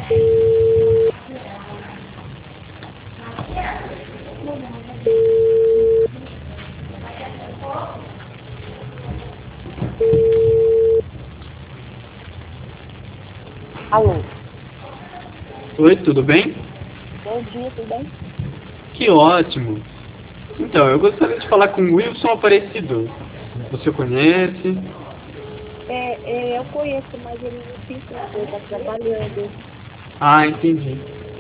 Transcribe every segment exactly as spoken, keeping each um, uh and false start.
Alô? Oi, tudo bem? Bom dia, tudo bem? Que ótimo! Então, eu gostaria de falar com o Wilson Aparecido. Você conhece? É, é, eu conheço, mas ele não se encontrou, está trabalhando. Ah, entendi.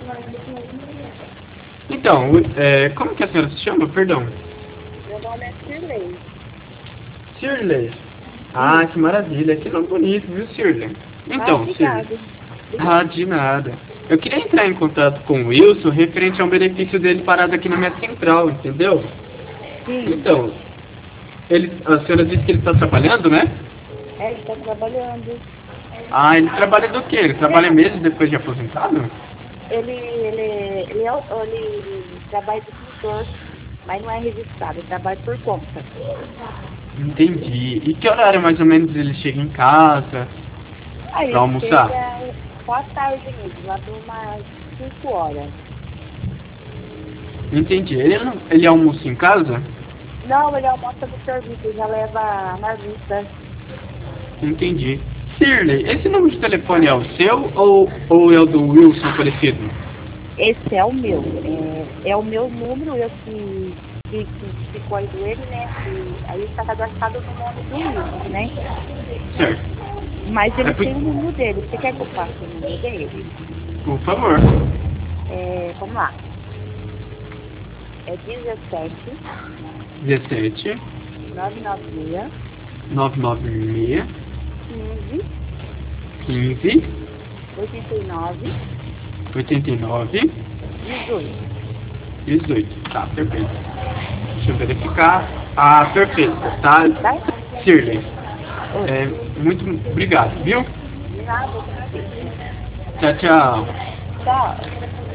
Então, é, como que a senhora se chama? Perdão. Meu nome é Cirlei. Shirley. Ah, Isso. que maravilha. Que nome bonito, viu, Shirley? Ah, Então, Shirley. obrigado. Ah, de nada. Eu queria entrar em contato com o Wilson referente ao benefício dele parado aqui na minha central, entendeu? Sim, Então, ele, a senhora disse que ele está trabalhando, né? é, ele está trabalhando. Ah, ele trabalha do quê? Ele trabalha mesmo depois de aposentado? Ele, ele, ele, é, o- ele trabalha de pintor, mas não é registrado, ele trabalha por conta. Entendi. E que horário mais ou menos ele chega em casa Aí pra ele almoçar? chega só à tarde mesmo, lá por umas cinco horas. Entendi. Ele, não, ele almoça em casa? Não, ele almoça no serviço, já leva a marmita. Entendi. Shirley, esse número de telefone é o seu ou, ou é o do Wilson Aparecido? Esse é o meu. É, é o meu número, eu que, que, que, que cuido ele, né? Que, aí está cadastrado no nome do Wilson, né? Certo. Mas É ele por... tem o número dele. Você quer que eu passe o número dele? Por favor. É, vamos lá. É dezessete, dezessete, nove nove seis, nove nove seis, quinze, quinze, oitenta e nove, oitenta e nove, dezoito. dezoito. Tá, perfeito. Deixa eu verificar. Ah, perfeito. Tá, Tá? Shirley. Oi. É, muito obrigado, viu? De nada, eu agradeço. Tchau, tchau. Tchau.